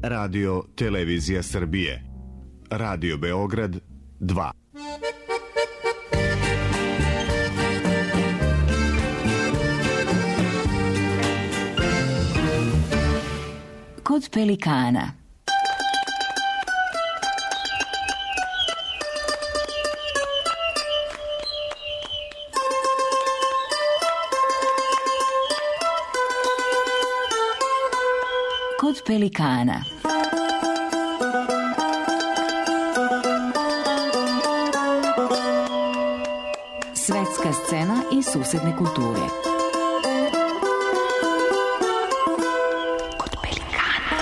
Radio Televizija Srbije. Radio Beograd 2. Kod pelikana. Kod pelikana. Svetska scena i susedne kulture. Kod pelikana.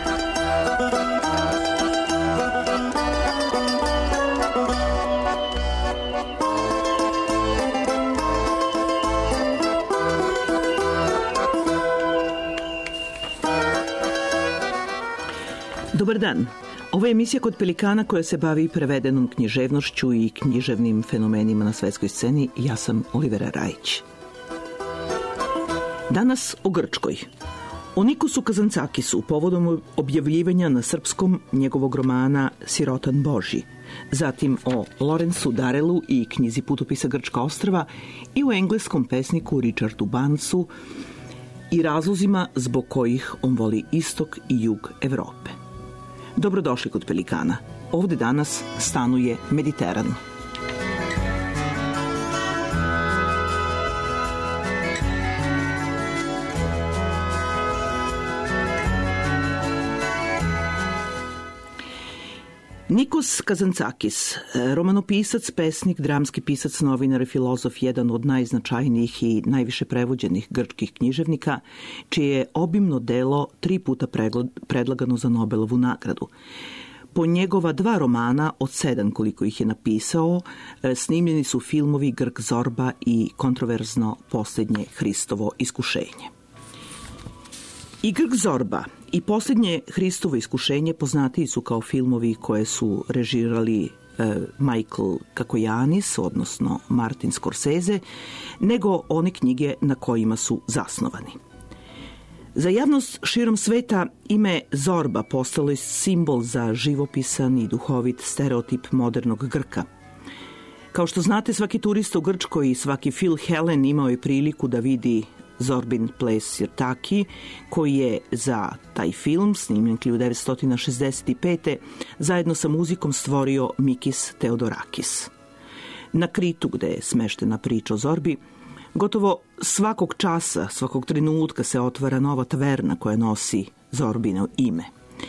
Dobar dan. Ovo je emisija Kod pelikana koja se bavi prevedenom književnošću i književnim fenomenima na svetskoj sceni. Ja sam Olivera Rajić. Danas o Grčkoj. O Nikosu Kazantzakisu povodom objavljivanja na srpskom njegovog romana Sirotan Božji. Zatim o Lorenzu Darelu i knjizi Putopisa Grčka ostrva i o engleskom pesniku Richardu Burnsu i razlozima zbog kojih on voli istok i jug Evrope. Dobrodošli kod pelikana. Ovde danas stanuje Mediteran. Nikos Kazantzakis, romanopisac, pesnik, dramski pisac, novinar i filozof, jedan od najznačajnijih i najviše prevođenih grčkih književnika, čije je obimno delo 3 puta predlagano za Nobelovu nagradu. Po njegova 2 romana od 7 koliko ih je napisao, snimljeni su filmovi Grk Zorba i kontroverzno Posljednje Hristovo iskušenje. I Grk Zorba i Posljednje Hristovo iskušenje poznatiji su kao filmovi koje su režirali Michael Kakojanis, odnosno Martin Scorsese, nego one knjige na kojima su zasnovani. Za javnost širom sveta ime Zorba postalo je simbol za živopisan i duhovit stereotip modernog Grka. Kao što znate, svaki turista u Grčkoj i svaki Phil Helen imao je priliku da vidi Zorbin ples Sirtaki, koji je za taj film, snimljen 1965. zajedno sa muzikom stvorio Mikis Theodorakis. Na Kritu, gde je smeštena priča o Zorbi, gotovo svakog časa, svakog trenutka se otvara nova taverna koja nosi Zorbino ime.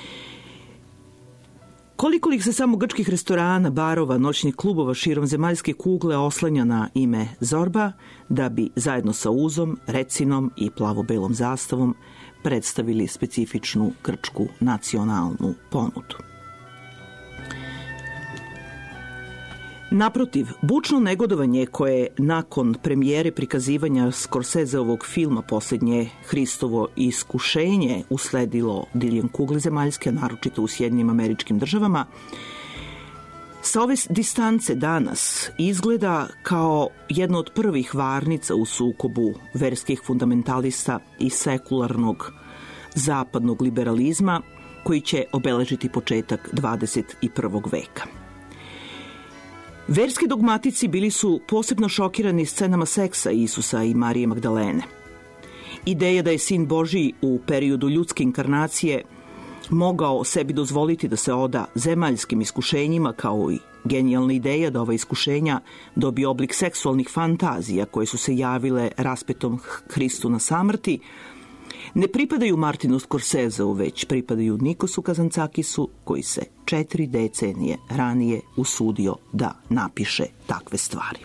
Koliko ih se samo grčkih restorana, barova, noćnih klubova širom zemaljske kugle oslanja na ime Zorba, da bi zajedno sa uzom, recinom i plavo-belom zastavom predstavili specifičnu grčku nacionalnu ponudu. Naprotiv, bučno negodovanje koje nakon premijere prikazivanja Scorseseovog filma Posljednje Hristovo iskušenje usledilo diljem kugle zemaljske, naročito u Sjedinjenim Američkim Državama, sa ove distance danas izgleda kao jedna od prvih varnica u sukobu verskih fundamentalista i sekularnog zapadnog liberalizma koji će obeležiti početak 21. veka. Verski dogmatici bili su posebno šokirani scenama seksa Isusa i Marije Magdalene. Ideja da je sin Božji u periodu ljudske inkarnacije mogao sebi dozvoliti da se oda zemaljskim iskušenjima, kao i genijalna ideja da ova iskušenja dobije oblik seksualnih fantazija koje su se javile raspetom Hristu na samrti, ne pripadaju Martinu Scorseseu, već pripadaju Nikosu Kazantzakisu, koji se 4 decenije ranije usudio da napiše takve stvari.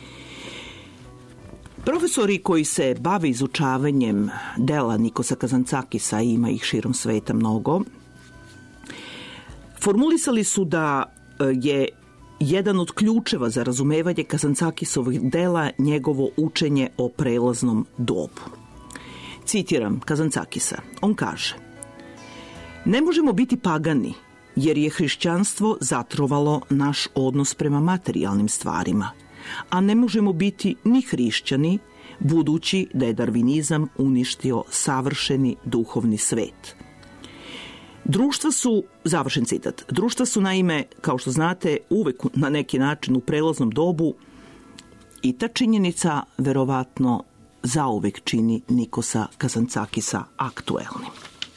Profesori koji se bave izučavanjem dela Nikosa Kazantzakisa, ima ih širom sveta mnogo, formulisali su da je jedan od ključeva za razumevanje Kazantzakisovih dela njegovo učenje o prelaznom dobu. Citiram Kazantzakisa. On kaže: "Ne možemo biti pagani, jer je hrišćanstvo zatrovalo naš odnos prema materijalnim stvarima, a ne možemo biti ni hrišćani, budući da je darvinizam uništio savršeni duhovni svet. Društva su, završen citat, društva su naime, kao što znate, uvek na neki način u prelaznom dobu i ta činjenica verovatno zauvek čini Nikosa Kazantzakisa aktuelnim.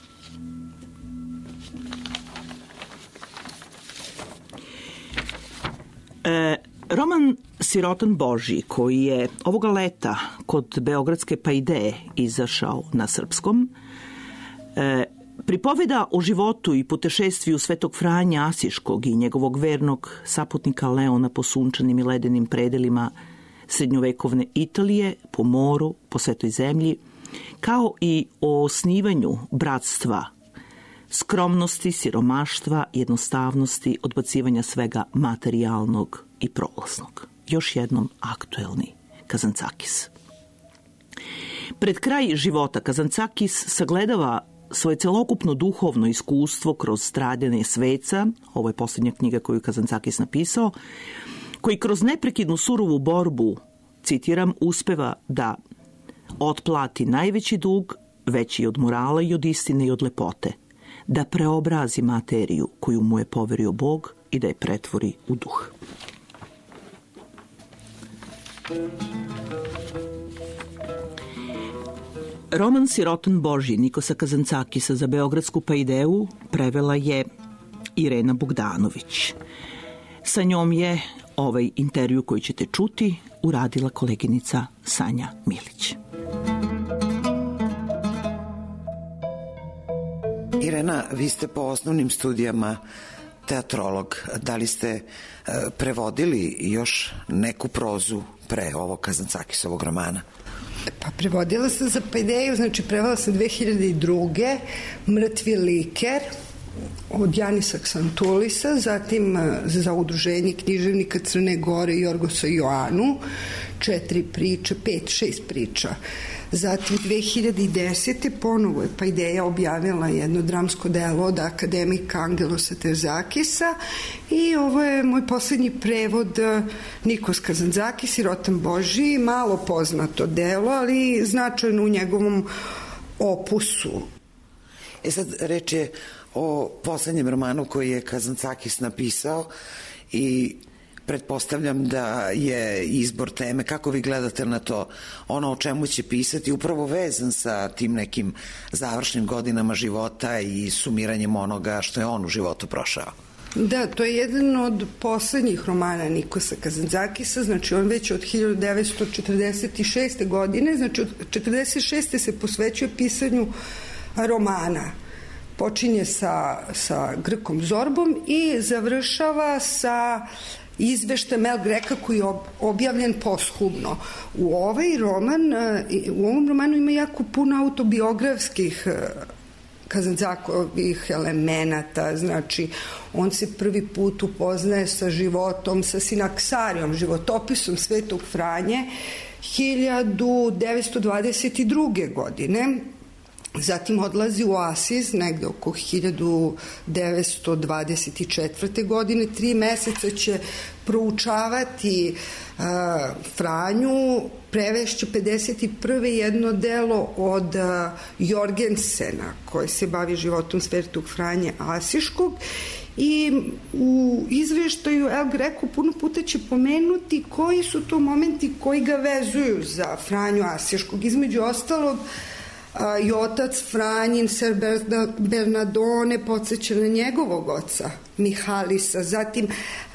Roman Sirotan Božji, koji je ovoga leta kod Beogradske Paideje izašao na srpskom, pripoveda o životu i putešestviju Svetog Franje Asiškog i njegovog vernog saputnika Leona po sunčanim i ledenim predelima srednjovekovne Italije, po moru, po svetoj zemlji, kao i o osnivanju bratstva, skromnosti, siromaštva, jednostavnosti, odbacivanja svega materijalnog i prolaznog. Još jednom aktuelni Kazantzakis. Pred kraj života Kazantzakis sagledava svoje celokupno duhovno iskustvo kroz stradanje sveca, ovo je posljednja knjiga koju Kazantzakis napisao, koji kroz neprekidnu surovu borbu, citiram, uspeva da otplati najveći dug, veći od morala i od istine i od lepote, da preobrazi materiju koju mu je poverio Bog i da je pretvori u duh. Roman Sirotan Božji Nikosa Kazantzakisa za Beogradsku Paideju prevela je Irena Bogdanović. Sa njom je ovaj intervju koji ćete čuti uradila koleginica Sanja Milić. Irena, vi ste po osnovnim studijama teatrolog. Da li ste prevodili još neku prozu pre ovog Kazantzakisovog romana? Pa prevodila sam za Paideju, znači prevela sam 2002. Mrtvi liker od Janisa Ksantulisa, zatim za udruženje književnika Crne Gore Jorgosa Joanu, 4 priče, 5-6 priča. Zatim 2010. ponovo je Paideja objavila jedno dramsko delo od akademika Angelosa Terzakisa i ovo je moj posljednji prevod Nikos Kazantzakis, Sirotan Božji, malo poznato delo, ali značajno u njegovom opusu. Sad reč je o poslednjem romanu koji je Kazantzakis napisao i pretpostavljam da je izbor teme, kako vi gledate na to, ono o čemu će pisati, upravo vezan sa tim nekim završnim godinama života i sumiranjem onoga što je on u životu prošao. Da, to je jedan od poslednjih romana Nikosa Kazantzakisa, znači on već od 1946. godine, znači od 1946. se posvećuje pisanju romana. Počinje sa Grkom Zorbom i završava sa izveštajem El Greka koji je objavljen posthumno. U ovom romanu ima jako puno autobiografskih Kazantzakovih elemenata, znači on se prvi put upoznaje sa životom, sa Sinaksarijom, životopisom Svetog Franje 1922. godine. Zatim odlazi u Asiz negde oko 1924. godine. 3 meseca će proučavati Franju, prevešće 51. jedno delo od Jorgensena koji se bavi životom Svetog Franje Asiškog i u izveštaju El Greco puno puta će pomenuti koji su to momenti koji ga vezuju za Franju Asiškog. Između ostalog i otac Franjin, Ser Bernardone, podsjeća na njegovog oca Mihalisa. Zatim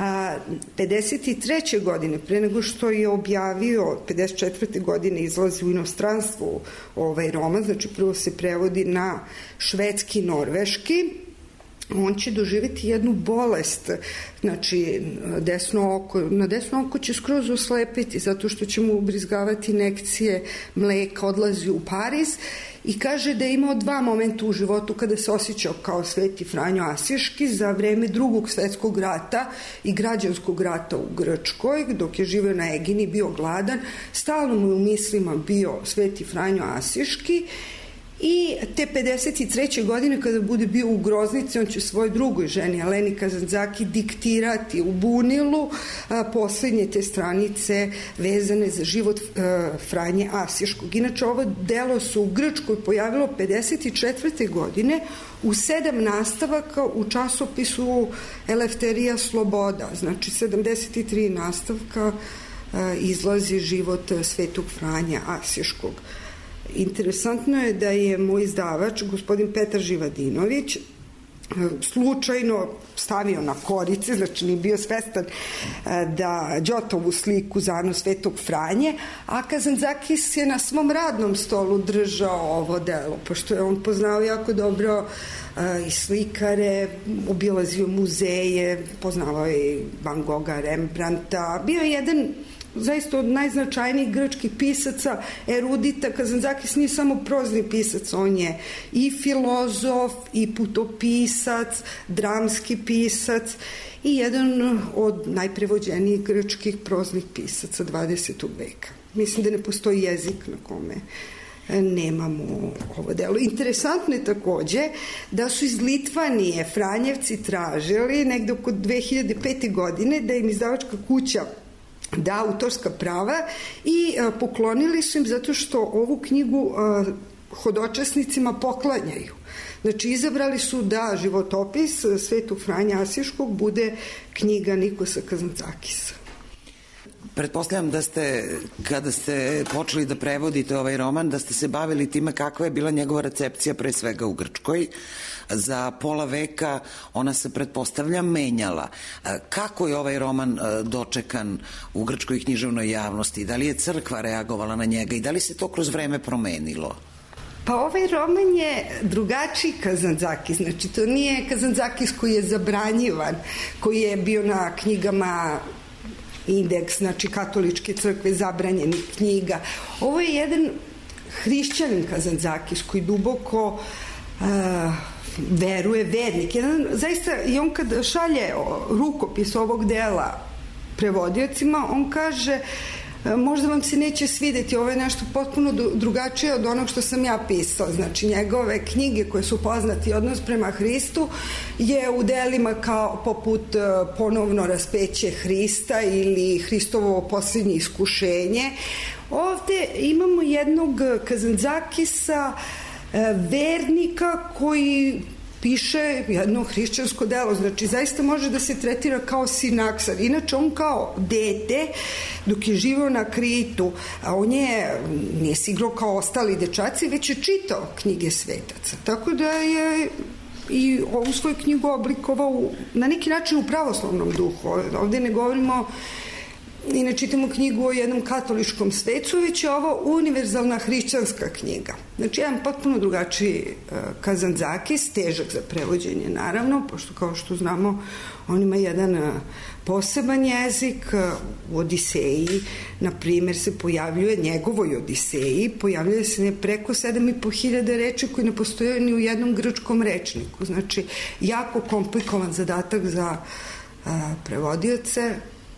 53. godine, pre nego što je objavio, 54. godine izlazi u inostranstvu ovaj roman, znači prvo se prevodi na švedski, norveški. On će doživjeti jednu bolest, znači na desno oko će skroz oslepiti zato što će mu ubrizgavati injekcije mleka, odlazi u Pariz i kaže da je imao 2 momenta u životu kada se osjećao kao Sveti Franjo Asiški za vreme Drugog svetskog rata i građanskog rata u Grčkoj, dok je živio na Egini, bio gladan, stalno mu je u mislima bio Sveti Franjo Asiški. I te 53. godine kada bude bio u groznici, on će svojoj drugoj ženi Eleni Kazantzaki diktirati u bunilu poslednje te stranice vezane za život Franje Asiškog. Inače, ovo delo se u Grčkoj pojavilo 54. godine u 7 nastavaka u časopisu Elefterija Sloboda, znači 73 nastavka izlazi život Svetog Franje Asiškog. Interesantno je da je moj izdavač, gospodin Petar Živadinović, slučajno stavio na korice, znači nije bio svestan da Đotovu sliku za Anu Svetog Franje, a Kazantzakis je na svom radnom stolu držao ovo delo, pošto je on poznao jako dobro i slikare, obilazio muzeje, poznavao je Van Gogha, Rembrandta, bio je jedan zaista od najznačajnijih grčkih pisaca, erudita. Kazantzakis nije samo prozni pisac, on je i filozof, i putopisac, dramski pisac i jedan od najprevođenijih grčkih proznih pisaca 20. veka. Mislim da ne postoji jezik na kome nemamo ovo delo. Interesantno je takođe da su iz Litvanije Franjevci tražili negde oko 2005. godine da im izdavačka kuća da autorska prava i poklonili su im zato što ovu knjigu hodočasnicima poklanjaju. Znači, izabrali su da životopis Svetog Franje Asiškog bude knjiga Nikosa Kazantzakisa. Pretpostavljam da ste, kada ste počeli da prevodite ovaj roman, da ste se bavili time kakva je bila njegova recepcija pre svega u Grčkoj. Za pola veka ona se, pretpostavljam, menjala. Kako je ovaj roman dočekan u grčkoj književnoj javnosti? Da li je crkva reagovala na njega i da li se to kroz vreme promenilo? Pa ovaj roman je drugačiji Kazantzakis, znači to nije Kazantzakis koji je zabranjivan, koji je bio na knjigama Indeks, znači katoličke crkve, zabranjenih knjiga. Ovo je jedan hrišćanin Kazantzakis koji duboko veruje, vernik. Zaista, i on kad šalje rukopis ovog dela prevodiocima, on kaže možda vam se neće svideti, ovo je nešto potpuno drugačije od onog što sam ja pisao. Znači, njegove knjige koje su poznati odnos prema Hristu je u delima kao poput Ponovno raspeće Hrista ili Hristovo posljednje iskušenje. Ovde imamo jednog Kazantzakisa, vernika koji piše jedno hrišćansko delo, znači zaista može da se tretira kao sinaksar. Inače, on kao dete, dok je živio na Kritu, a on nije se igrao kao ostali dečaci, već je čitao knjige svetaca. Tako da je i ovu svoju knjigu oblikovao na neki način u pravoslavnom duhu. Ovde ne govorimo i ne čitamo knjigu o jednom katoličkom svecu, već je ovo univerzalna hrišćanska knjiga. Znači, jedan potpuno drugačiji Kazantzakis, težak za prevođenje, naravno, pošto, kao što znamo, on ima jedan poseban jezik. U Odiseji, na primjer, se pojavljuje, njegovoj Odiseji, pojavljuje se preko 7.500 reči koji ne postoje ni u jednom grčkom rečniku. Znači, jako komplikovan zadatak za prevodioce.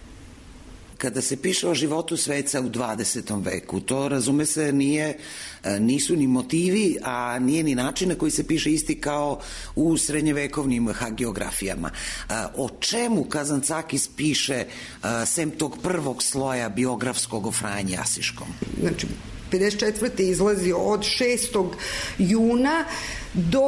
Kada se piše o životu sveca u 20. veku, to, razume se, nisu ni motivi, a nije ni način na koji se piše isti kao u srednjevekovnim hagiografijama. O čemu Kazantzakis piše sem tog prvog sloja biografskog o Franji Asiškom? Znači, 54. izlazi od 6. juna do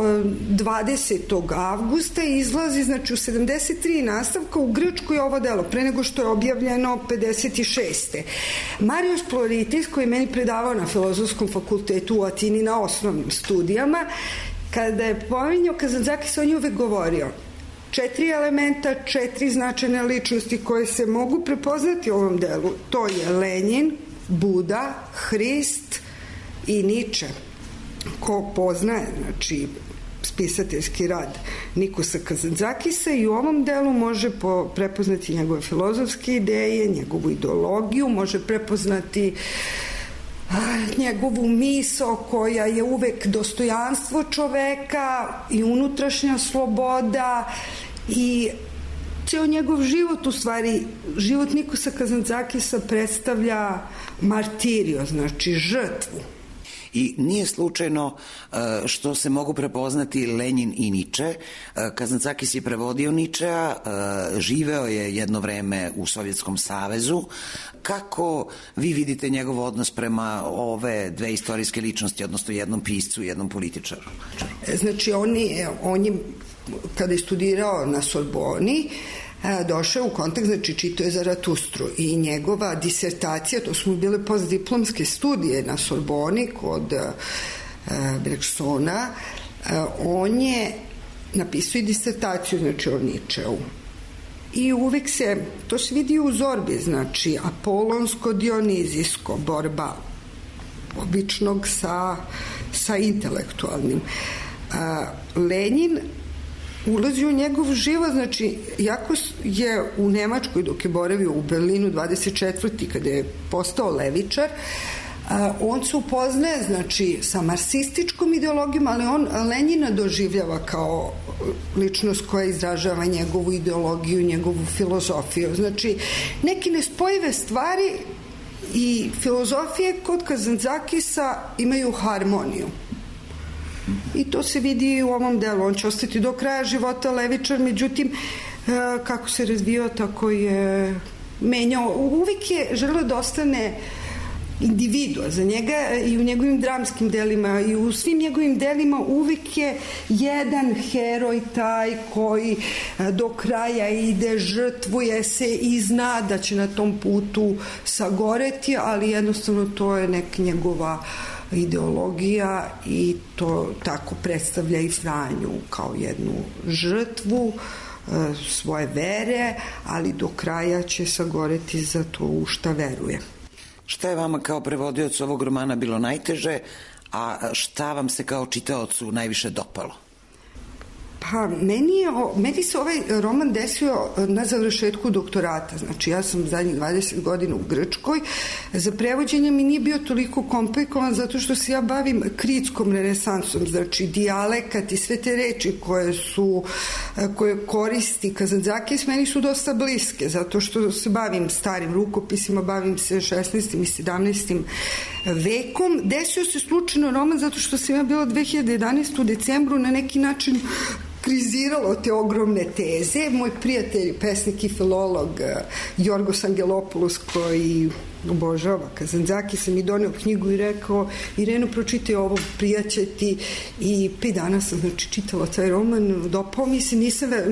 20. avgusta izlazi, znači u 73 nastavka u Grčkoj ovo delo, pre nego što je objavljeno 56. Marius Ploritis, koji je meni predavao na Filozofskom fakultetu u Atini na osnovnim studijama, kada je pominjao Kazantzakis, on je uvek govorio 4 elementa, 4 značajne ličnosti koje se mogu prepoznati u ovom delu. To je Lenin, Buda, Hrist i Niče. Ko poznaje, znači, spisateljski rad Nikosa Kazantzakisa i u ovom delu može prepoznati njegove filozofske ideje, njegovu ideologiju, može prepoznati njegovu misao koja je uvek dostojanstvo čoveka i unutrašnja sloboda i ceo njegov život, u stvari, život Nikosa Kazantzakisa predstavlja martirio, znači žrtvu. I nije slučajno što se mogu prepoznati Lenjin i Niče. Kazancakis je prevodio Ničea, živeo je jedno vreme u Sovjetskom savezu. Kako vi vidite njegov odnos prema ove dve istorijske ličnosti, odnosno jednom piscu i jednom političaru? Znači, on je, kada je studirao na Sorboni, došao u kontakt, znači čitao je Zaratustru i njegova disertacija, to su mu bile postdiplomske studije na Sorboni kod Bergsona, on je napisao i disertaciju, znači o Ničeu. I uvek to se vidi u Zorbi, znači apolonsko-dionizijsko, borba običnog sa intelektualnim. Lenin ulazi u njegov život, znači, jako je u Nemačkoj, dok je boravio u Berlinu 24. kada je postao levičar, on se upoznaje, znači, sa marksističkom ideologijom, ali on Lenjina doživljava kao ličnost koja izražava njegovu ideologiju, njegovu filozofiju. Znači, neke nespojive stvari i filozofije kod Kazantzakisa imaju harmoniju. I to se vidi u ovom delu. On će ostati do kraja života levičar, međutim, kako se razvijao, tako je menjao. Uvijek je želeo da ostane individua za njega i u njegovim dramskim delima i u svim njegovim delima uvijek je jedan heroj taj koji do kraja ide, žrtvuje se i zna da će na tom putu sagoreti, ali jednostavno to je neka njegova ideologija i to tako predstavlja i Franju kao jednu žrtvu svoje vere, ali do kraja će sagoreti za to u šta veruje. Šta je vama kao prevodiocu ovog romana bilo najteže, a šta vam se kao čitaocu najviše dopalo? Pa, meni se ovaj roman desio na završetku doktorata. Znači, ja sam zadnjih 20 godina u Grčkoj. Za prevođenje mi nije bio toliko komplikovan zato što se ja bavim kritskom renesansom. Znači, dijalekat i sve te reči koje koristi Kazantzakis meni su dosta bliske, zato što se bavim starim rukopisima, bavim se 16. i 17. vekom. Desio se slučajno roman zato što sam ja bila 2011. u decembru na neki način kriziralo te ogromne teze. Moj prijatelj, pesnik i filolog Jorgos Angelopoulos, koji obožava Kazantzakisa, mi doneo knjigu i rekao: Ireno, pročitaj ovo, prijaćeti. I 5 dana sam, znači, čitala taj roman, dopao mi se,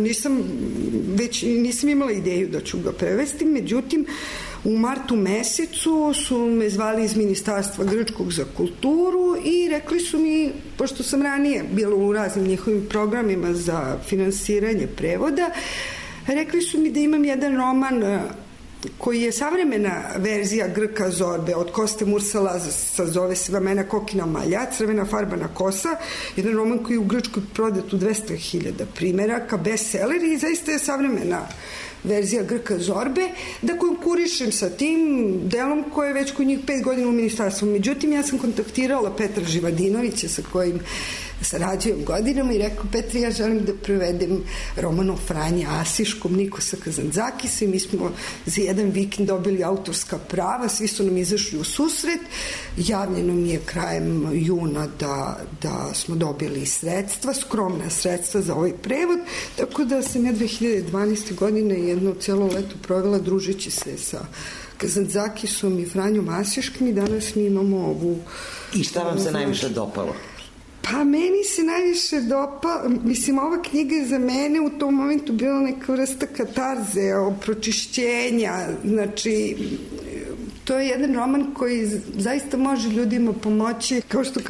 nisam imala ideju da ću ga prevesti, međutim u martu mesecu su me zvali iz Ministarstva grčkog za kulturu i rekli su mi, pošto sam ranije bila u raznim njihovim programima za finansiranje prevoda, rekli su mi da imam jedan roman koji je savremena verzija Grka Zorbe od Koste Mursala, zove se Vamena Kokina Malja, Crvena farbana kosa, jedan roman koji je u Grčkoj prodat u 200.000 primeraka, bestseller, i zaista je savremena verzija Grka Zorbe, da konkurišem sa tim delom koje je već kod njih 5 godina u ministarstvu. Međutim, ja sam kontaktirala Petra Živadinovića, sa kojim sarađujem godinama, i rekao: Petri, ja želim da prevedem roman o Franji Asiškom, Nikosa Kazantzakisa, i mi smo za jedan vikend dobili autorska prava, svi su nam izašli u susret, javljeno mi je krajem juna da smo dobili sredstva, skromna sredstva za ovaj prevod, tako da sam ja 2012. godine jedno celo leto provela družeći se sa Kazantzakisom i Franjom Asiškim, i danas mi imamo ovu... I šta vam se najviše dopalo? Pa meni se najviše ova knjiga je za mene u tom momentu bila neka vrsta katarze, pročišćenja. Znači, to je jedan roman koji zaista može ljudima pomoći, kao što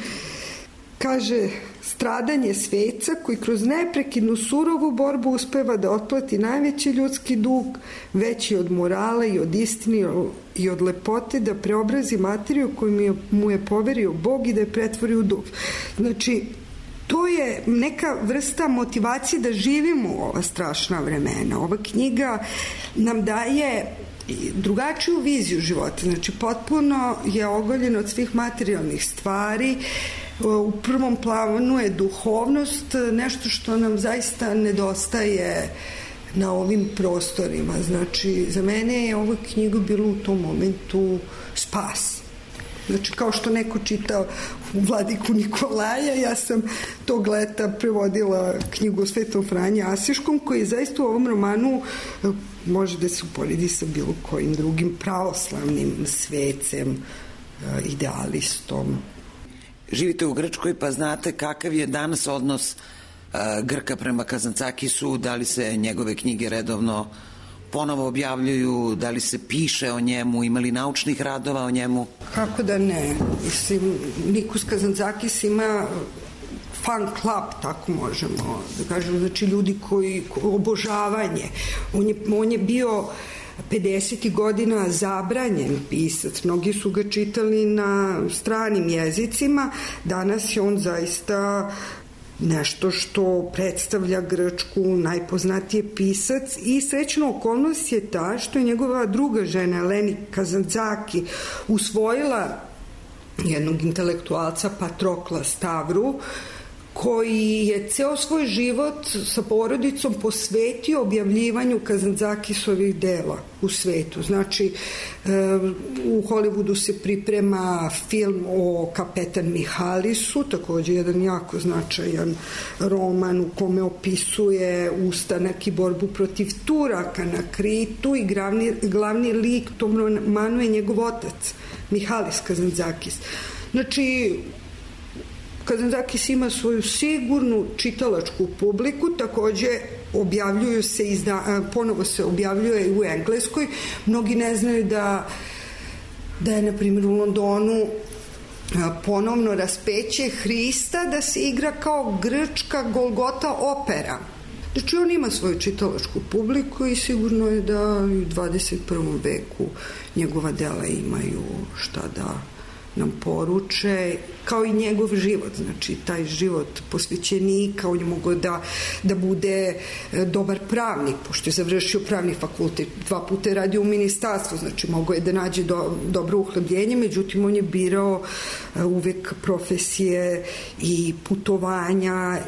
kaže stradanje sveca koji kroz neprekidnu surovu borbu uspeva da otplati najveći ljudski dug, veći od morala i od istine i od lepote, da preobrazi materiju koju mu je poverio Bog i da je pretvori u duh. Znači, to je neka vrsta motivacije da živimo u ova strašna vremena. Ova knjiga nam daje drugačiju viziju života. Znači, potpuno je ogoljena od svih materijalnih stvari. U prvom planu je duhovnost, nešto što nam zaista nedostaje na ovim prostorima. Znači, za mene je ova knjiga bila u tom momentu spas. Znači, kao što neko čitao Vladiku Nikolaja, ja sam tog leta prevodila knjigu o Svetom Franji Asiškom, koji je zaista u ovom romanu može da se uporedi sa bilo kojim drugim pravoslavnim svecem, idealistom. Živite u Grčkoj, pa znate kakav je danas odnos Grka prema Kazantzakisu, da li se njegove knjige redovno ponovo objavljuju, da li se piše o njemu, ima li naučnih radova o njemu? Kako da ne? Mislim, Nikos Kazantzakis ima fan club, tako možemo da kažemo, znači ljudi koji obožavanje. On je bio 50. godina zabranjen pisac, mnogi su ga čitali na stranim jezicima, danas je on zaista nešto što predstavlja Grčku, najpoznatiji pisac, i srećna okolnost je ta što je njegova druga žena Eleni Kazantzaki usvojila jednog intelektualca, Patrokla Stavru, koji je ceo svoj život sa porodicom posvetio objavljivanju Kazantzakisovih dela u svetu. Znači, u Hollywoodu se priprema film o Kapetan Mihalisu, takođe jedan jako značajan roman u kome opisuje ustanak i borbu protiv Turaka na Kritu, i glavni lik tom romanu je njegov otac, Mihalis Kazantzakis. Znači, Kazantzakis ima svoju sigurnu čitalačku publiku, takođe objavljuju se, ponovo se objavljuje u Engleskoj. Mnogi ne znaju da je, na primjer, u Londonu ponovno Raspeće Hrista, da se igra kao grčka Golgota opera. Znači, on ima svoju čitalačku publiku i sigurno je da u 21. veku njegova dela imaju šta da nam poruče, kao i njegov život, znači taj život posvećenika. On je mogao da bude dobar pravnik, pošto je završio pravni fakultet, 2 puta je radio u ministarstvu, znači mogao je da nađe dobro uhlebljenje, međutim on je birao uvek profesije i putovanja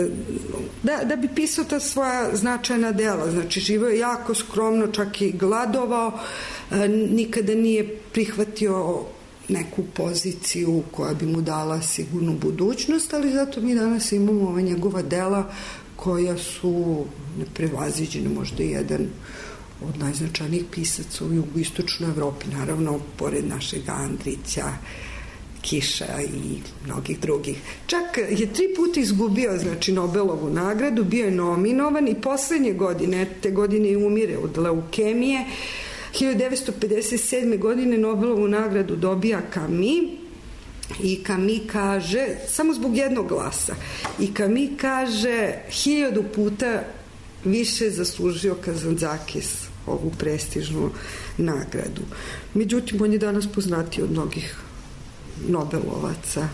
da bi pisao ta svoja značajna dela. Znači živeo je jako skromno, čak i gladovao, nikada nije prihvatio neku poziciju koja bi mu dala sigurnu budućnost, ali zato mi danas imamo ova njegova dela koja su neprevaziđena, možda jedan od najznačajnijih pisaca u jugoistočnoj Evropi, naravno pored našeg Andrića, Kiša i mnogih drugih. Čak je 3 puta izgubio, znači, Nobelovu nagradu, bio je nominovan i poslednje godine, te godine i umire od leukemije. 1957. godine Nobelovu nagradu dobija Camus, i Camus kaže, samo zbog jednog glasa, i Camus kaže 1000 puta više zaslužio Kazantzakis ovu prestižnu nagradu. Međutim, on je danas poznatiji od mnogih Nobelovaca.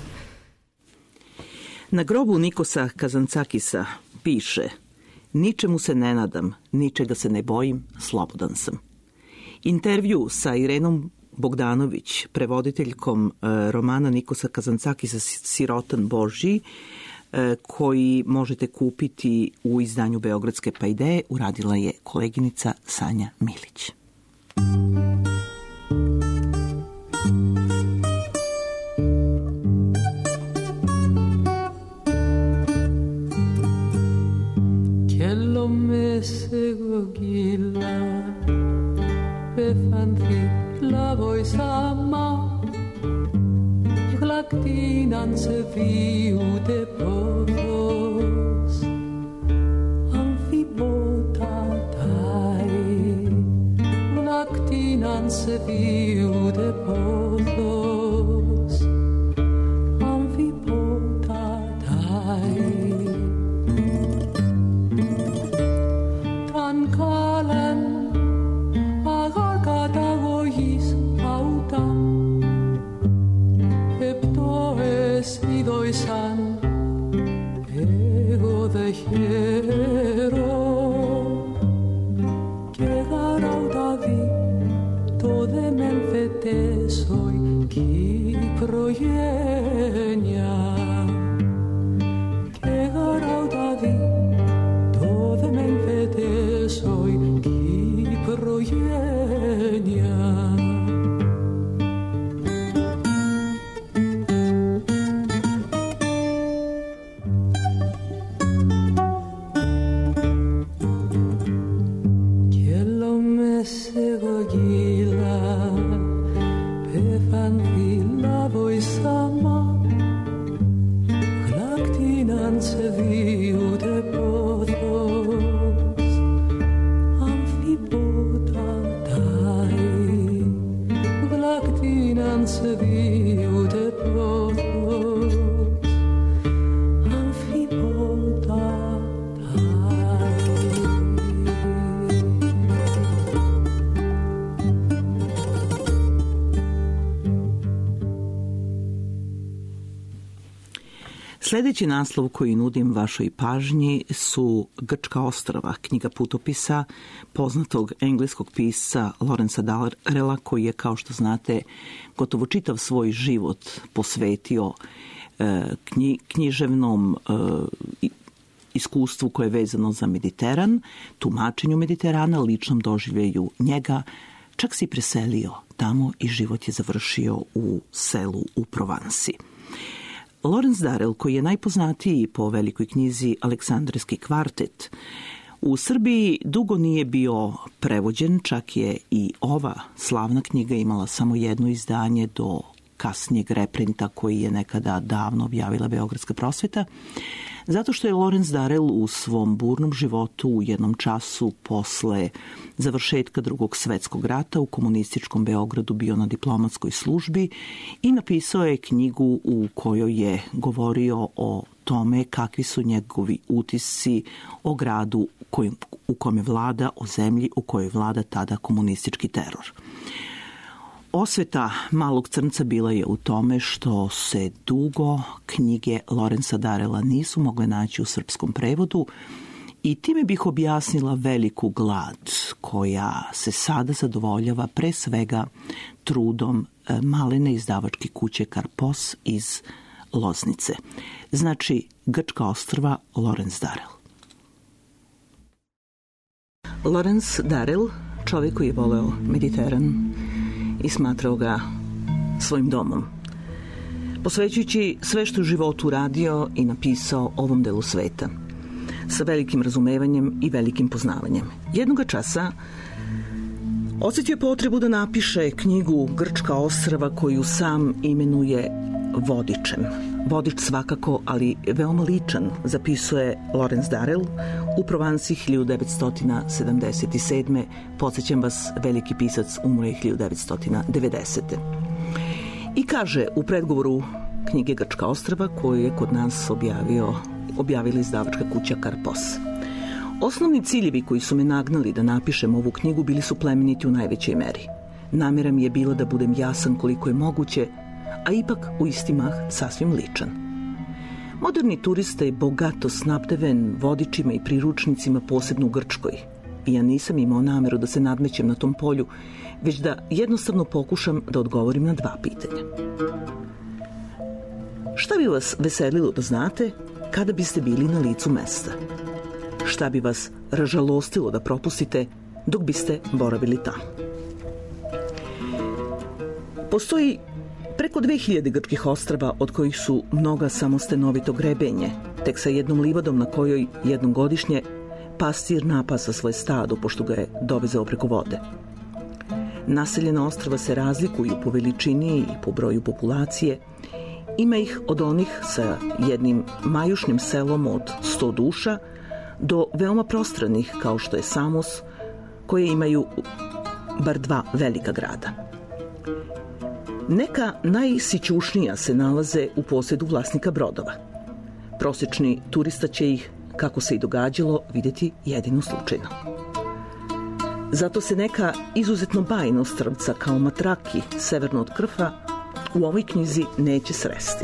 Na grobu Nikosa Kazantzakisa piše: ničemu se ne nadam, ničega se ne bojim, slobodan sam. Intervju sa Irenom Bogdanović, prevoditeljkom romana Nikosa Kazantzakisa Sirotan Božji, koji možete kupiti u izdanju Beogradske paideje, uradila je koleginica Sanja Milić. Κέλο με σε γογγίλα πεθανθεί λάβω σάμα γλακτίναν σε βίουτε πόθος αμφιπόταται γλακτίναν σε βίουτε πόθος αμφιπόταται ταν κάλεν αγάρ καταγωγής αούτα επτόες είδοησαν εγώ δε χαίρω και γαραούτα δει το δε μεν φετέσοι Sljedeći naslov koji nudim vašoj pažnji su Grčka ostrva, knjiga putopisa poznatog engleskog pisca Lawrencea Darrella, koji je, kao što znate, gotovo čitav svoj život posvetio književnom iskustvu koje je vezano za Mediteran, tumačenju Mediterana, ličnom doživljaju njega. Čak se i preselio tamo i život je završio u selu u Provansi. Lawrence Darrell, koji je najpoznatiji po velikoj knjizi Aleksandrijski kvartet, u Srbiji dugo nije bio prevođen, čak je i ova slavna knjiga imala samo jedno izdanje do kasnijeg reprinta koji je nekada davno objavila Beogradska prosveta, zato što je Lawrence Darrell u svom burnom životu u jednom času posle završetka Drugog svjetskog rata u komunističkom Beogradu bio na diplomatskoj službi i napisao je knjigu u kojoj je govorio o tome kakvi su njegovi utisci o gradu u kome vlada, o zemlji u kojoj vlada tada komunistički teror. Osveta Malog crnca bila je u tome što se dugo knjige Lawrencea Darrella nisu mogle naći u srpskom prevodu i time bih objasnila veliku glad koja se sada zadovoljava pre svega trudom malene izdavačke kuće Karpos iz Loznice. Znači, Grčka ostrva, Lawrence Darrell. Lawrence Darrell, čovjek koji je voleo Mediteran i smatrao ga svojim domom, posvećujući sve što u životu radio i napisao ovom delu sveta, sa velikim razumevanjem i velikim poznavanjem. Jednoga časa osjetio je potrebu da napiše knjigu Grčka ostrva koju sam imenuje vodičem. Vodič svakako, ali veoma ličan, zapisuje Lawrence Darrell u Provansi 1977. Podsjećam vas, veliki pisac umro je 1990. I kaže u predgovoru knjige Grčka ostrva koju je kod nas objavila izdavačka kuća Karpos. Osnovni ciljevi koji su me nagnali da napišem ovu knjigu bili su plemeniti u najvećoj meri. Namjera mi je bila da budem jasan koliko je moguće, a ipak u isti mah sasvim ličan. Moderni turista je bogato snabdeven vodičima i priručnicima, posebno u Grčkoj. I ja nisam imao nameru da se nadmećem na tom polju, već da jednostavno pokušam da odgovorim na dva pitanja. Šta bi vas veselilo da znate kada biste bili na licu mesta? Šta bi vas ražalostilo da propustite dok biste boravili tamo? Postoji preko 2000 grčkih ostrva, od kojih su mnoga samo stenovito grebenje, tek sa jednom livadom na kojoj jednom godišnje pastir napasa svoje stado, pošto ga je dovezao preko vode. Naseljena ostrva se razlikuju po veličini i po broju populacije. Ima ih od onih sa jednim majušnim selom od 100 duša do veoma prostranih kao što je Samos, koje imaju bar 2 velika grada. Neka najsićušnija se nalaze u posjedu vlasnika brodova. Prosječni turista će ih, kako se i događalo, vidjeti jedino slučajno. Zato se neka izuzetno bajna ostrvca kao Matraki, severno od Krfa, u ovoj knjizi neće sresti.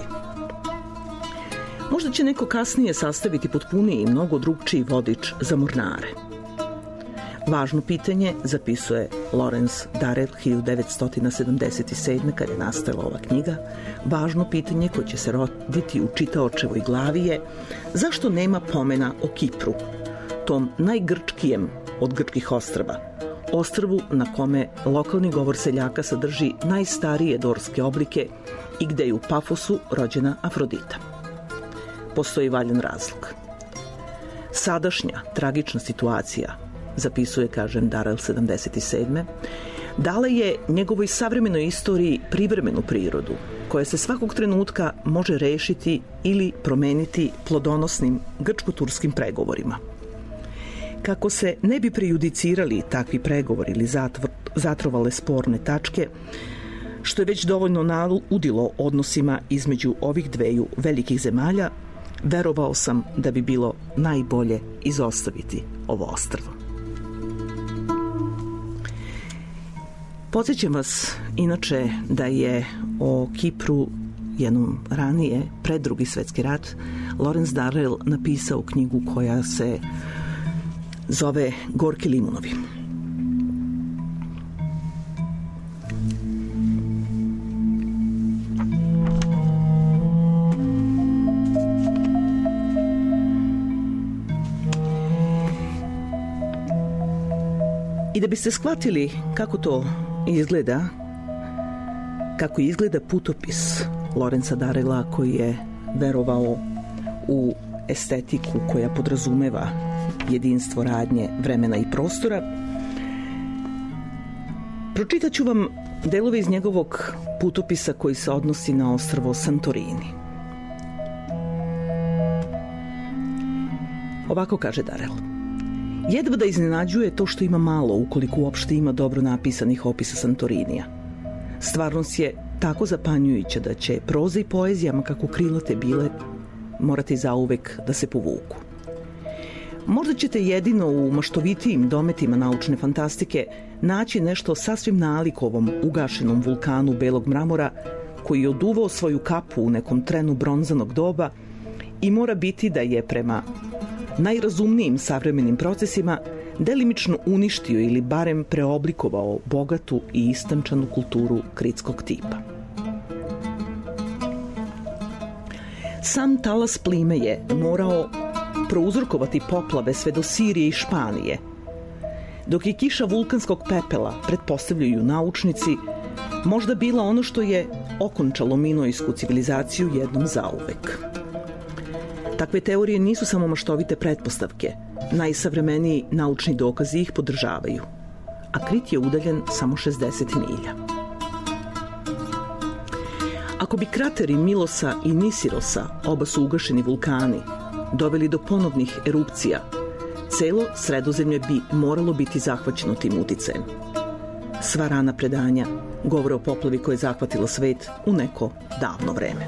Možda će neko kasnije sastaviti potpuniji i mnogo drugčiji vodič za mornare. Važno pitanje, zapisuje Lawrence Darrell 1977. kad je nastala ova knjiga, važno pitanje koje će se roditi u čitaočevoj glavi je zašto nema pomena o Kipru, tom najgrčkijem od grčkih ostrva, ostrvu na kome lokalni govor seljaka sadrži najstarije dorske oblike i gde je u Pafosu rođena Afrodita. Postoji valjan razlog. Sadašnja tragična situacija, zapisuje, kažem, Darrell 77. dala je njegovoj savremenoj istoriji privremenu prirodu, koja se svakog trenutka može rešiti ili promeniti plodonosnim grčko-turskim pregovorima. Kako se ne bi prejudicirali takvi pregovori ili zatrovale sporne tačke, što je već dovoljno naudilo odnosima između ovih dveju velikih zemalja, verovao sam da bi bilo najbolje izostaviti ovo ostrvo. Podsjećam vas, inače, da je o Kipru jednom ranije, pred Drugi svjetski rat, Lawrence Darrell napisao knjigu koja se zove Gorki limunovi. I da biste shvatili kako to izgleda, kako izgleda putopis Lawrencea Darrella, koji je verovao u estetiku koja podrazumeva jedinstvo radnje, vremena i prostora, pročitat ću vam delove iz njegovog putopisa koji se odnosi na ostrvo Santorini. Ovako kaže Darrell. Jedva da iznenađuje to što ima malo, ukoliko uopšte ima dobro napisanih opisa Santorinija. Stvarnost je tako zapanjujuća da će proza i poezija, ma kako krilate bile, morati zauvek da se povuku. Možda ćete jedino u maštovitijim dometima naučne fantastike naći nešto sasvim nalik ovom ugašenom vulkanu belog mramora, koji je oduvao svoju kapu u nekom trenu bronzanog doba i mora biti da je prema najrazumnijim savremenim procesima delimično uništio ili barem preoblikovao bogatu i istančanu kulturu kritskog tipa. Sam talas plime je morao prouzrokovati poplave sve do Sirije i Španije, dok je kiša vulkanskog pepela, pretpostavljaju naučnici, možda bila ono što je okončalo minojsku civilizaciju jednom zauvek. Takve teorije nisu samo maštovite pretpostavke, najsavremeniji naučni dokazi ih podržavaju, a Krit je udaljen samo 60 milja. Ako bi krateri Milosa i Nisirosa, oba su ugašeni vulkani, doveli do ponovnih erupcija, celo Sredozemlje bi moralo biti zahvaćeno tim uticajem. Sva rana predanja govore o poplavi koja je zahvatila svet u neko davno vreme.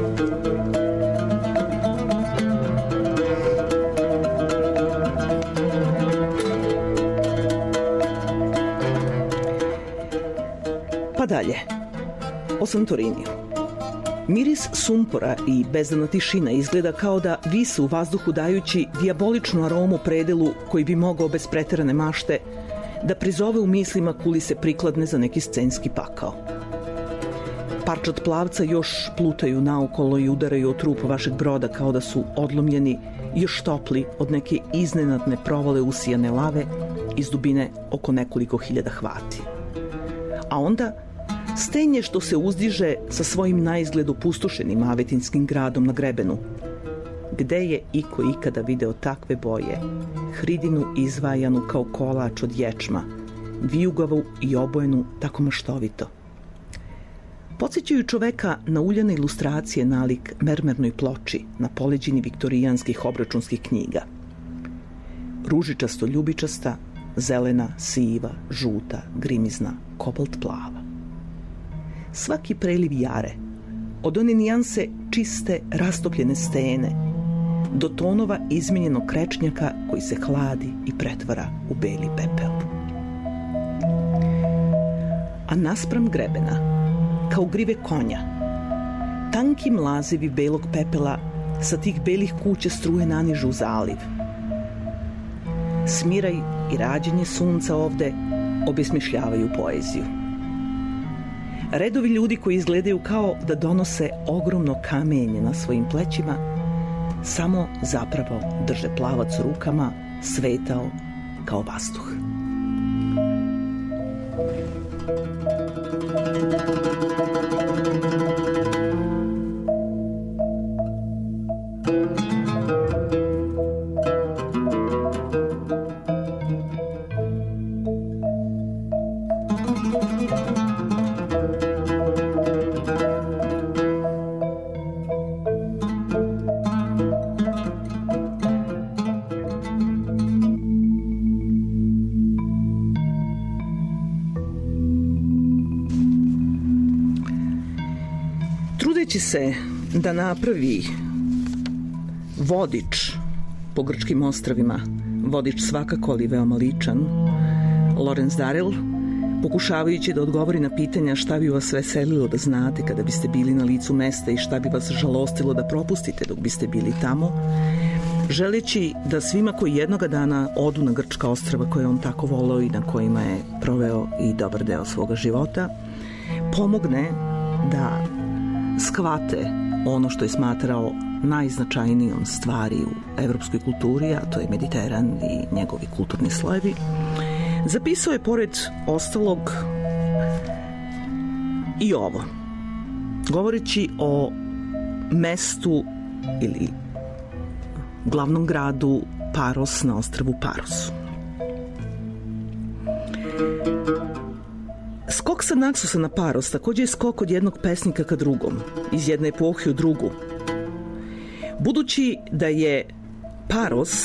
Pa dalje, o Santoriniju. Miris sumpora i bezdana tišina izgleda kao da vise u vazduhu, dajući dijaboličnu aromu predelu koji bi mogao bez preterane mašte da prizove u mislima kulise prikladne za neki scenski pakao. Parčad plavca još plutaju naokolo i udaraju o trup vašeg broda kao da su odlomljeni, još topli od neke iznenadne provale usijane lave iz dubine oko nekoliko hiljada hvati. A onda stenje što se uzdiže sa svojim naizgled opustošenim avetinskim gradom na grebenu. Gde je iko ikada video takve boje, hridinu izvajanu kao kolač od ječma, vijugavu i obojenu tako maštovito. Podsjećaju čoveka na uljane ilustracije nalik mermernoj ploči na poleđini viktorijanskih obračunskih knjiga. Ružičasto ljubičasta, zelena, siva, žuta, grimizna, kobalt plava. Svaki preliv jare, od one nijanse čiste, rastopljene stene, do tonova izmenjenog krečnjaka koji se hladi i pretvara u beli pepel. A naspram grebena, kao grive konja, tanki mlazevi belog pepela sa tih belih kuća struje nanižu u zaliv. Smiraj i rađenje sunca ovde obesmišljavaju poeziju. Redovi ljudi koji izgledaju kao da donose ogromno kamenje na svojim plećima, samo zapravo drže plavac u rukama, svetao kao vazduh. Trudeći se da napravi vodič po grčkim ostrvima, vodič svakako ali veoma ličan, Lawrence Darrell pokušavajući da odgovori na pitanja šta bi vas veselilo da znate kada biste bili na licu mesta i šta bi vas žalostilo da propustite dok biste bili tamo, želeći da svima koji jednoga dana odu na grčka ostrva koje on tako voleo i na kojima je proveo i dobar deo svoga života, pomogne da shvate ono što je smatrao najznačajnijom stvari u evropskoj kulturi, a to je Mediteran i njegovi kulturni slojevi. Zapisao je pored ostalog i ovo, govoreći o mestu ili glavnom gradu Paros na ostrvu Paros. Skok sa Naksusa na Paros također je skok od jednog pesnika ka drugom, iz jedne epohe u drugu. Budući da je Paros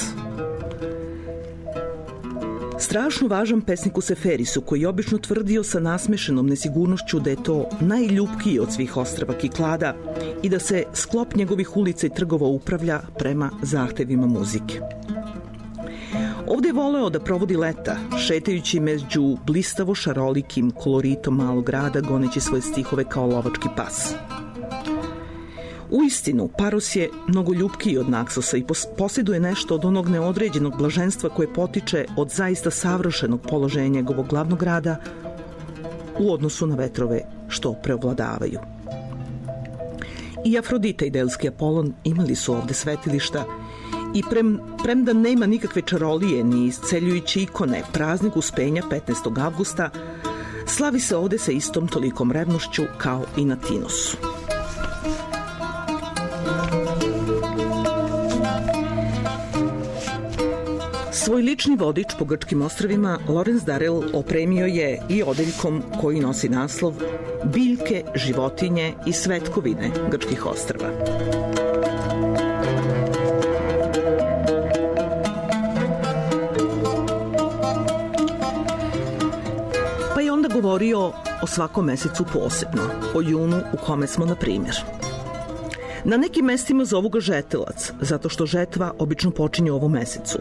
strašno važan pesniku Seferisu, koji je obično tvrdio sa nasmešenom nesigurnošću da je to najljubkiji od svih ostrava Kiklada i da se sklop njegovih ulica i trgova upravlja prema zahtevima muzike. Ovdje je voleo da provodi leta, šetajući među blistavo šarolikim koloritom malog grada, goneći svoje stihove kao lovački pas. Uistinu, Paros je mnogo ljubkiji od Naksosa i posjeduje nešto od onog neodređenog blaženstva koje potiče od zaista savršenog položaja njegovog glavnog grada u odnosu na vetrove što preovladavaju. I Afrodita i Delski Apolon imali su ovde svetilišta i premda nema nikakve čarolije ni isceljujuće ikone, praznik Uspenja 15. avgusta slavi se ovde sa istom tolikom revnošću kao i na Tinosu. Svoj lični vodič po grčkim ostrvima Lorenz Darel opremio je i odeljkom koji nosi naslov Biljke, životinje i svetkovine grčkih ostrva. Pa je onda govorio o svakom mesecu posebno, o junu u kome smo, na primjer. Na nekim mestima zovu ga žetelac, zato što žetva obično počinje u ovom mesecu.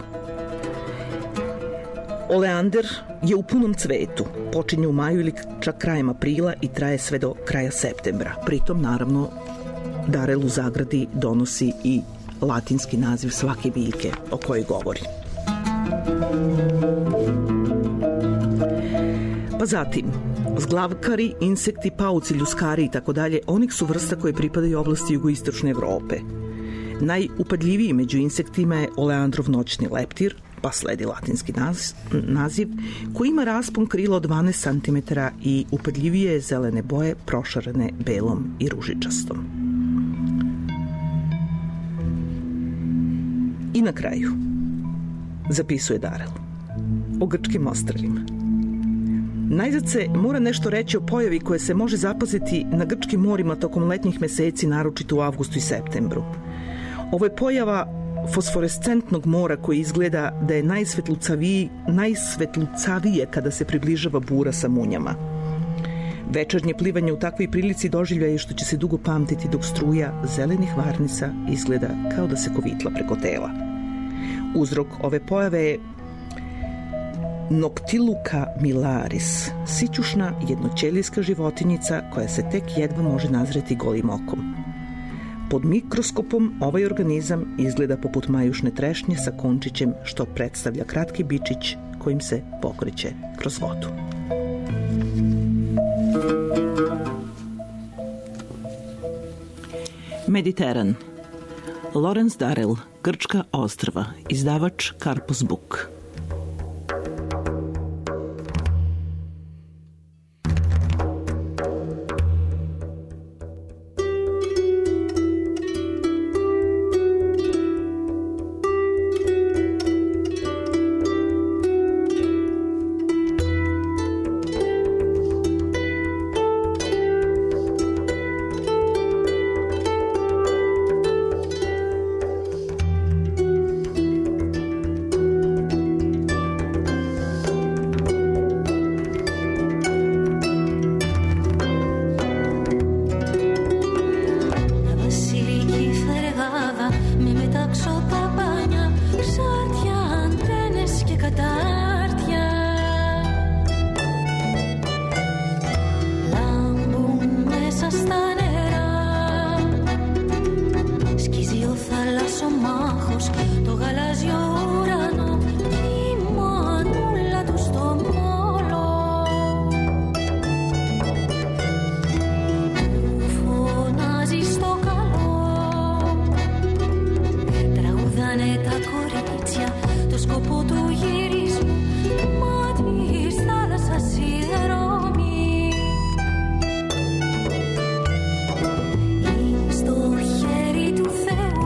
Oleander je u punom cvetu, počinje u maju ili čak krajem aprila i traje sve do kraja septembra. Pritom, naravno, Darel u zagradi donosi i latinski naziv svake biljke o kojoj govori. Pa zatim, zglavkari, insekti, pauci, ljuskari i tako dalje, onih su vrsta koje pripadaju oblasti jugoistočne Evrope. Najupadljiviji među insektima je oleandrov noćni leptir, pa sledi latinski naziv, koji ima raspon krila od 12 cm i upadljivije je zelene boje prošarane belom i ružičastom. I na kraju, zapisuje Darel, o grčkim ostrvima. Najzad se mora nešto reći o pojavi koje se može zapaziti na grčkim morima tokom letnjih meseci, naročito u avgustu i septembru. Ovo je pojava fosforescentnog mora koji izgleda da je najsvetlucavije kada se približava bura sa munjama. Večernje plivanje u takvoj prilici doživljaje što će se dugo pamtiti dok struja zelenih varnica izgleda kao da se kovitla preko tela. Uzrok ove pojave je Noctiluca milaris, sićušna jednoćelijska životinjica koja se tek jedva može nazreti golim okom. Pod mikroskopom ovaj organizam izgleda poput majušne trešnje sa končićem, što predstavlja kratki bičić kojim se pokreće kroz vodu. Mediteran. Lorenz Darel, Grčka ostrva, izdavač Karpos Book. του γυρισμού, μα της θάλασσας η δρόμη είναι στο χέρι του Θεού.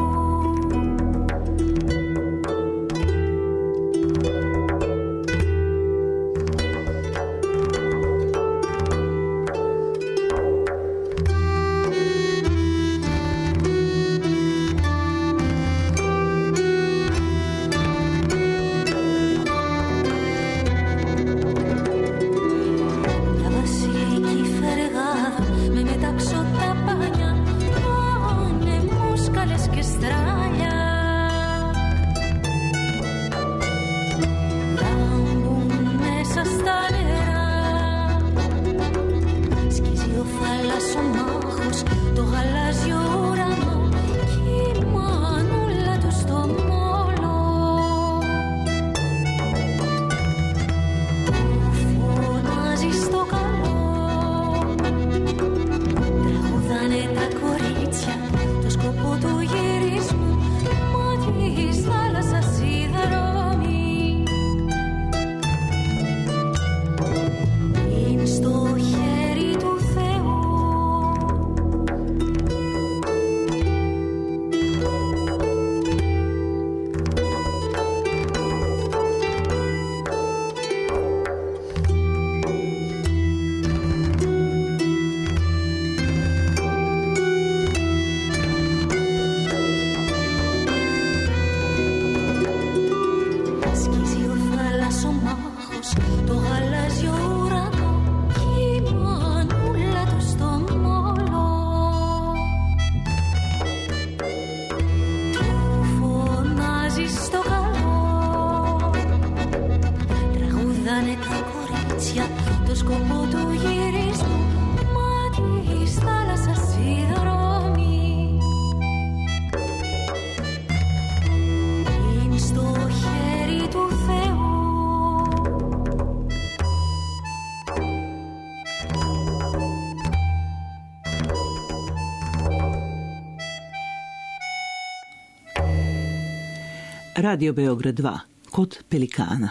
Radio Beograd 2, kod Pelikana.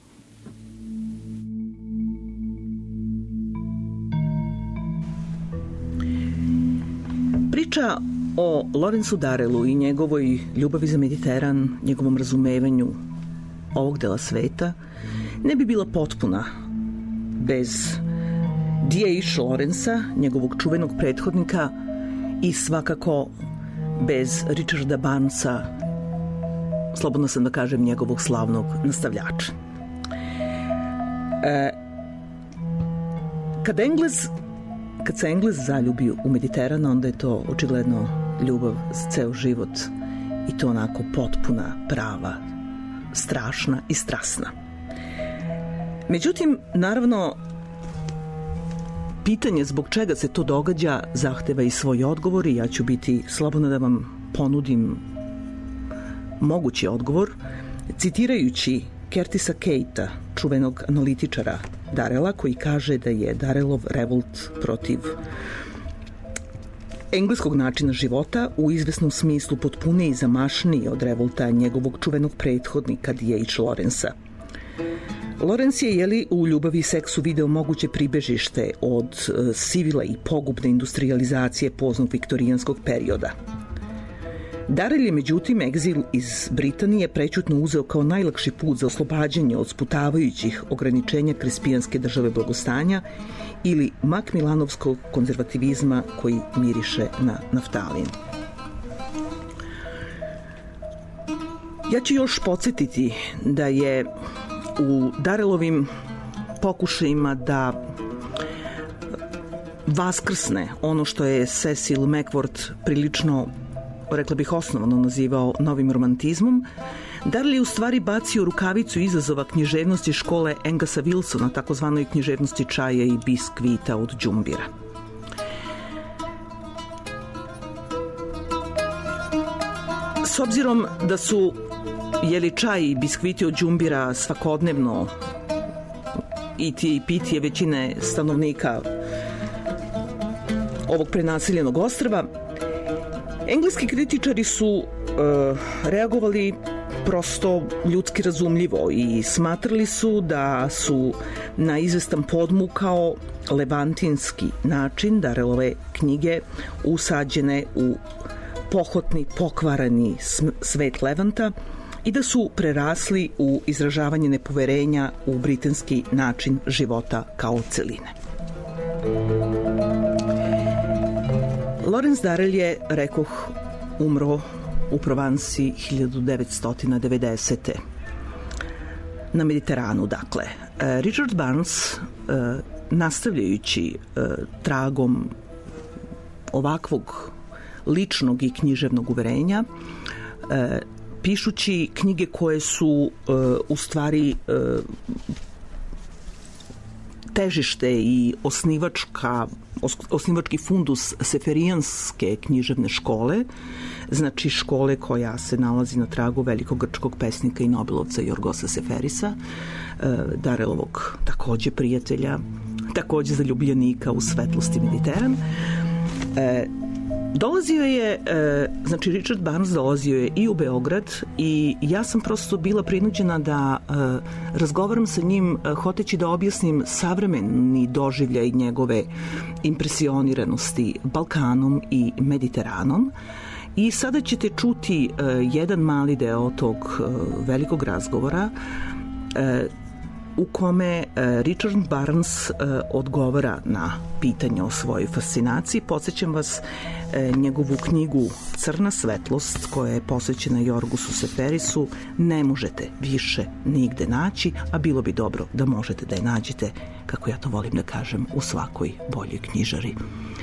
Priča o Lorenzu Darelu i njegovoj ljubavi za Mediteran, njegovom razumevanju ovog dela sveta, ne bi bila potpuna bez D.H. Lorenza, njegovog čuvenog prethodnika, i svakako bez Richarda Barnesa, slobodno sam da kažem, njegovog slavnog nastavljača. Kad se Englez zaljubi u Mediteran, onda je to očigledno ljubav za ceo život, i to onako potpuna, prava, strašna i strasna. Međutim, naravno, pitanje zbog čega se to događa zahteva i svoj odgovor, i ja ću biti slobodna da vam ponudim mogući odgovor, citirajući Curtisa Keita, čuvenog analitičara Darela, koji kaže da je Darelov revolt protiv engleskog načina života u izvesnom smislu potpuniji i zamašniji od revolta njegovog čuvenog prethodnika D.H. Lorenza. Lorenz je, u ljubavi i seksu video moguće pribežište od sivila i pogubne industrializacije poznog viktorijanskog perioda. Darel je, međutim, egzil iz Britanije prećutno uzeo kao najlakši put za oslobađanje od sputavajućih ograničenja krespijanske države blagostanja ili makmilanovskog konzervativizma koji miriše na naftalin. Ja ću još podsjetiti da je u Darelovim pokušajima da vaskrsne ono što je Cecil McWhorter prilično, rekla bih, osnovano nazivao novim romantizmom, Darel je u stvari bacio rukavicu izazova književnosti škole Angasa Wilsona, takozvanoj književnosti čaja i biskvita od đumbira. S obzirom da su čaj i biskviti od đumbira svakodnevno itije i pitije većine stanovnika ovog prenaseljenog ostrva, engleski kritičari su reagovali prosto ljudski razumljivo i smatrali su da su na izvestan podmukao levantinski način Darelove knjige usađene u pohotni, pokvarani svet Levanta i da su prerasli u izražavanje nepoverenja u britanski način života kao celine. Lawrence Darrell je, rekoh, umro u Provansi 1990. Na Mediteranu, dakle. Richard Barnes, nastavljajući tragom ovakvog ličnog i književnog uverenja, pišući knjige koje su u stvari težište i osnivački fundus seferijanske književne škole, znači škole koja se nalazi na tragu velikog grčkog pesnika i nobelovca Jorgosa Seferisa, Darellovog takođe prijatelja, takođe zaljubljenika u svetlosti Mediteran. Dolazio je, znači Richard Barnes dolazio je i u Beograd i ja sam prosto bila prinuđena da razgovaram sa njim hoteći da objasnim savremeni doživljaj njegove impresioniranosti Balkanom i Mediteranom. I sada ćete čuti jedan mali deo tog velikog razgovora u kome Richard Barnes odgovara na pitanje o svojoj fascinaciji. Podsjećam vas njegovu knjigu Crna svetlost, koja je posvećena Jorgosu Seferisu, ne možete više nigde naći, a bilo bi dobro da možete da je nađete, kako ja to volim da kažem, u svakoj boljoj knjižari.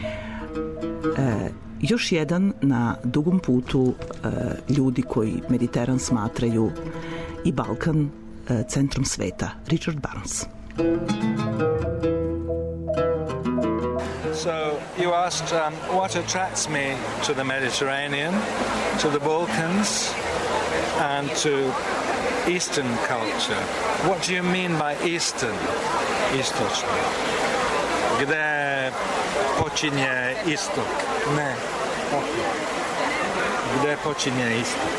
Još jedan na dugom putu ljudi koji Mediteran smatraju i Balkan centrom sveta, Richard Barnes. So you asked what attracts me to the Mediterranean, to the Balkans and to Eastern culture. What do you mean by Eastern? Istočno. Gde počinje istok? Ne. Gde počinje istok?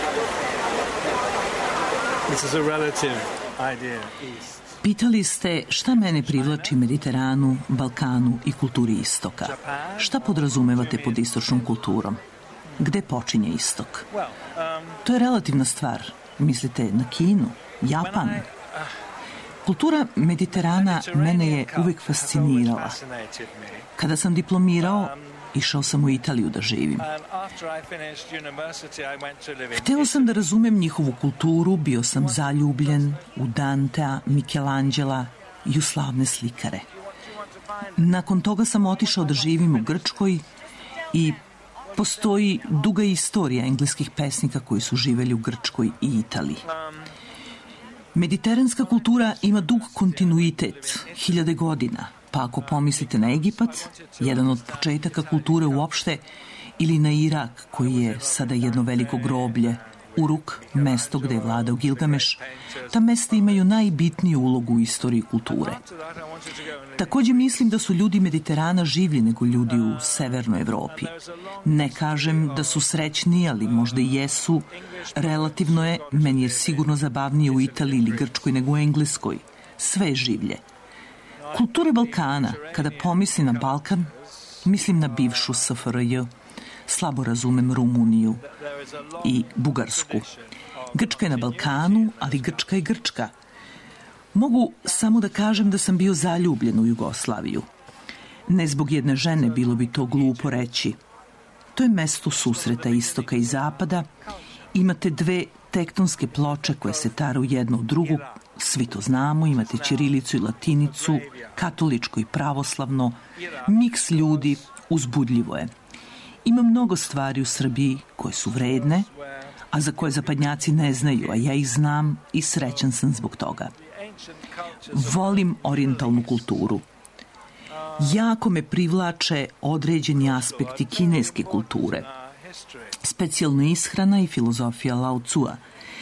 This is a relative idea, East. Pitali ste šta mene privlači Mediteranu, Balkanu i kulturi istoka. Šta podrazumevate pod istočnom kulturom? Gde počinje istok? To je relativna stvar. Mislite na Kinu, Japan? Kultura Mediterana mene je uvek fascinirala. Kada sam diplomirao, išao sam u Italiju da živim. Hteo sam da razumem njihovu kulturu, bio sam zaljubljen u Dantea, Michelangela i u slavne slikare. Nakon toga sam otišao da živim u Grčkoj i postoji duga istorija engleskih pesnika koji su živeli u Grčkoj i Italiji. Mediteranska kultura ima dug kontinuitet, 1000 godina. Pa ako pomislite na Egipat, jedan od početaka kulture uopšte, ili na Irak, koji je sada jedno veliko groblje, Uruk, mesto gde je vladao Gilgameš, ta mesta imaju najbitniju ulogu u istoriji kulture. Takođe mislim da su ljudi Mediterana življi nego ljudi u severnoj Evropi. Ne kažem da su srećni, ali možda i jesu. Relativno je, meni je sigurno zabavnije u Italiji ili Grčkoj nego u Engleskoj. Sve je življe. Kultura Balkana, kada pomislim na Balkan, mislim na bivšu SFRJ, slabo razumem Rumuniju i Bugarsku. Grčka je na Balkanu, ali Grčka je Grčka. Mogu samo da kažem da sam bio zaljubljen u Jugoslaviju. Ne zbog jedne žene, bilo bi to glupo reći. To je mesto susreta istoka i zapada. Imate dve tektonske ploče koje se taru jedno u drugu. Svi to znamo, imate ćirilicu i latinicu, katoličko i pravoslavno, miks ljudi, uzbudljivo je. Ima mnogo stvari u Srbiji koje su vredne, a za koje zapadnjaci ne znaju, a ja ih znam i srećan sam zbog toga. Volim orijentalnu kulturu. Jako me privlače određeni aspekti kineske kulture, specijalno ishrana i filozofija Lao Tsua.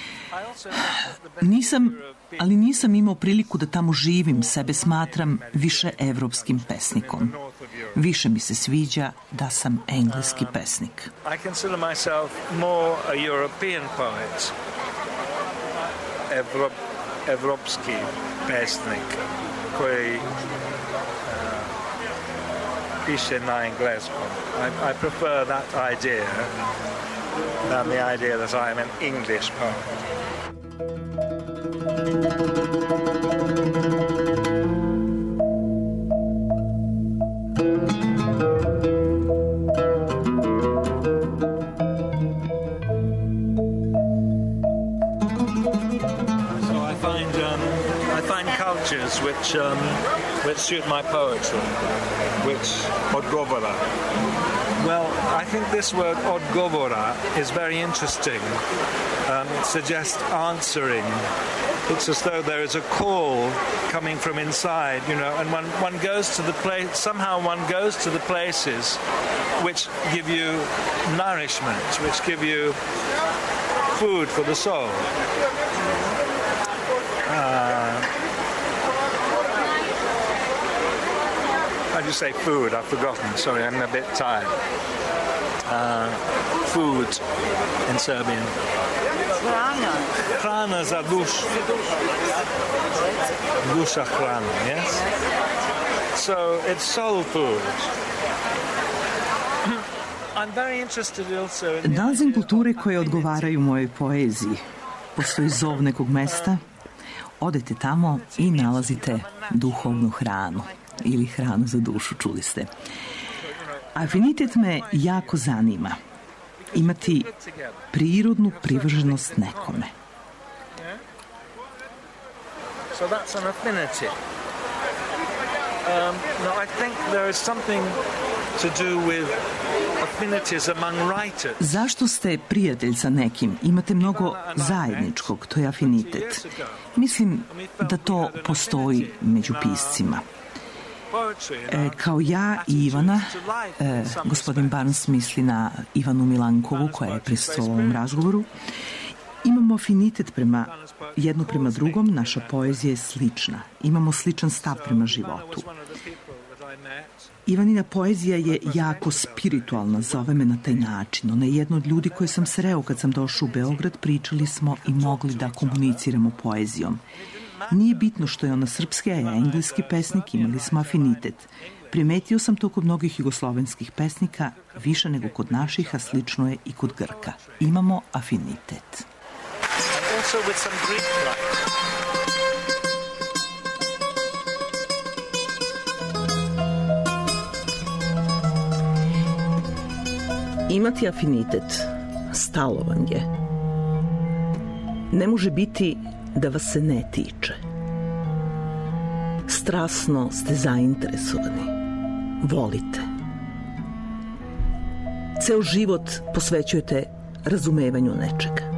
Nisam imao priliku da tamo živim, sebe smatram više evropskim pesnikom. Više mi se sviđa da sam engleski pesnik. evropski pesnik koji piše na engleskom. I prefer that idea than the idea that I am an English poet. Which suit my poetry, which odgovora. Well, I think this word odgovora is very interesting. It suggests answering. It's as though there is a call coming from inside, you know, and one goes to the place, somehow one goes to the places which give you nourishment, which give you food for the soul. How do you say food? I've forgotten. Sorry, I'm a bit tired. Food in Serbian. Hrana. Hrana za dušu. Duša hrana, yes? So it's soul food. I'm very interested also in... Nalazim kulture koje odgovaraju mojoj poeziji. Postoji zov nekog mesta. Odete tamo i nalazite duhovnu hranu. Ili hranu za dušu, čuli ste. Afinitet me jako zanima. Imati prirodnu privrženost nekome. So that's an affinity. No, I think there is something to do with affinities among writers. Zašto ste prijatelj sa nekim? Imate mnogo zajedničkog, to je afinitet. Mislim da to postoji među piscima. Kao ja i Ivana, gospodin Barnes misli na Ivanu Milankovu koja je prisustvovala ovom razgovoru, imamo afinitet jedno prema drugom, naša poezija je slična. Imamo sličan stav prema životu. Ivanina poezija je jako spiritualna, zove me na taj način. Ona je jedna od ljudi koje sam sreo kad sam došao u Beograd, pričali smo i mogli da komuniciramo poezijom. Nije bitno što je ona srpska, a ja engleski pesnik, imali smo afinitet. Primetio sam to kod mnogih jugoslovenskih pesnika, više nego kod naših, a slično je i kod Grka. Imamo afinitet. Imati afinitet, stalovanje, ne može biti da vas se ne tiče. Strasno ste zainteresovani. Volite. Ceo život posvećujete razumevanju nečega.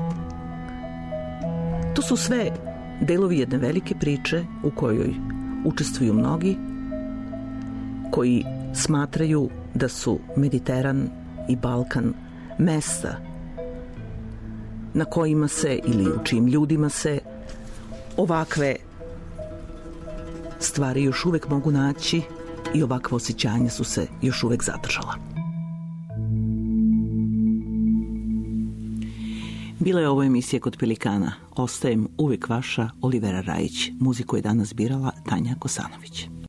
To su sve delovi jedne velike priče u kojoj učestvuju mnogi koji smatraju da su Mediteran i Balkan mesta na kojima se ili u čijim ljudima se ovakve stvari još uvek mogu naći i ovakva osjećanja su se još uvek zadržala. Bila je ovo emisija Kod Pelikana. Ostajem uvek vaša Olivera Rajić. Muziku je danas birala Tanja Kosanović.